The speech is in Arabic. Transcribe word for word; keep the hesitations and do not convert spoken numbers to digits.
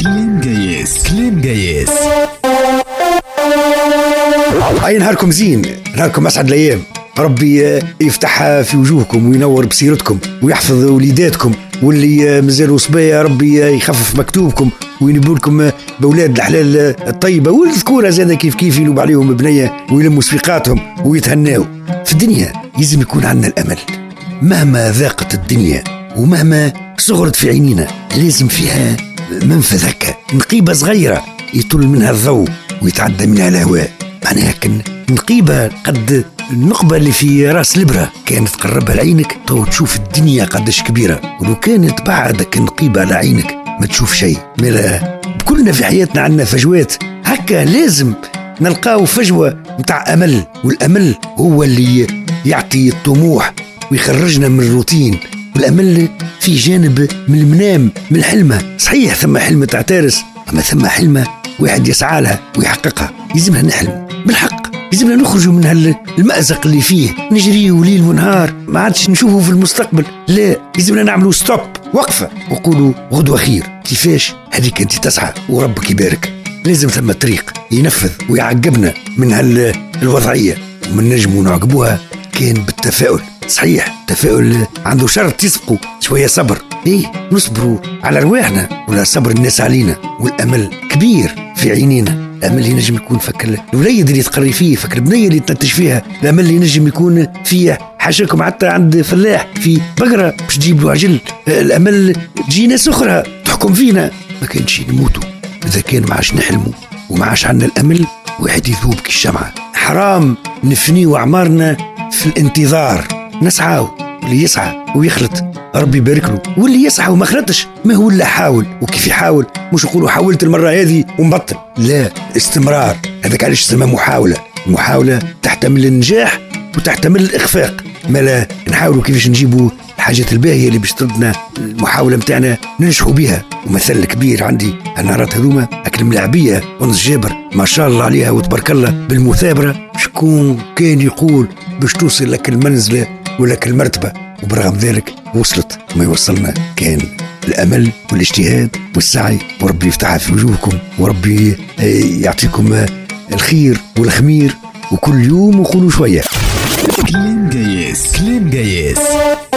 كلام جايز كلام جايز. أي نهاركم زين، نهاركم أسعد الأيام. ربي يفتحها في وجوهكم وينور بسيرتكم ويحفظ وليداتكم، واللي مازالوا صبايا ربي يخفف مكتوبكم وينبوا لكم بأولاد الحلال الطيبة والذكورة زاد كيف كيف ينوب عليهم بنية ويلموا صفيقاتهم ويتهناوا. في الدنيا يلزم يكون عندنا الأمل، مهما ذاقت الدنيا ومهما صغرت في عينينا لازم فيها منفذ هكا، نقيبة صغيرة يطل منها الضوء ويتعدى منها الهواء. معناها كن نقيبة قد النقبة اللي في راس الإبرة كانت تقربها لعينك تو تشوف الدنيا قدش كبيرة، ولو كانت بعدك النقيبة على عينك ما تشوف شيء. ملا كلنا في حياتنا عندنا فجوات هكا، لازم نلقاو فجوة متاع أمل، والأمل هو اللي يعطي الطموح ويخرجنا من الروتين. والأمل في جانب من المنام من الحلمة، صحيح ثم حلمة تعترس، أما ثم حلمة واحد يسعى لها ويحققها. يلزمنا نحلم بالحق، يلزمنا نخرجوا من المأزق اللي فيه نجري ليل ونهار ما عادش نشوفه في المستقبل. لا، يلزمنا نعملوا ستوب، وقفة، وقولوا غدوة خير. كيفاش؟ هذيك انت تسعى وربك يبارك. لازم ثم طريق ينفذ ويعقبنا من هالوضعية، ومن نجموا نعقبوها كان بالتفاؤل. صحيح التفاؤل عنده شرط يسبقوا شوية صبر، ايه نصبروا على رواحنا ولا صبر الناس علينا. والأمل كبير في عينينا، الأمل ينجم يكون فكر الوليد اللي تقري فيه، فكر البنية اللي تنتج فيها، الأمل اللي ينجم يكون فيه حاشاكم حتى عند فلاح في بقرة باش تجيب له عجل. الأمل تجي ناس أخرى تحكم فينا، ما كانش نموتوا إذا كان ما عاش نحلموا وما عاش عنا الأمل. واحد يذوب كالشمعة، حرام نفنيو أعمارنا في الانتظار. نسعى، واللي يسعى ويخلط ربي يبارك له، واللي يسعى وما خلطش ما هو إلا حاول. وكيف يحاول؟ مش يقولوا حاولت المرة هذه ومبطل، لا، استمرار. هذاك علاش تسمى محاولة. المحاولة تحتمل النجاح وتحتمل الإخفاق. ما لا نحاولوا كيفاش نجيبوا الحاجات الباهية اللي باش تردنا المحاولة متاعنا ننجحوا بها. ومثل كبير عندي النهارات هذوما أكل ملاعبية ونص جابر ما شاء الله عليها وتبارك الله بالمثابرة. شكون كان يقول باش توصل لك المنزلة ولك المرتبة، وبرغم ذلك وصلت. ما يوصلنا كان الأمل والاجتهاد والسعي، وربي يفتحها في وجوهكم، وربي يعطيكم الخير والخمير، وكل يوم وقولوا شوية كلام جايز كلام جايز.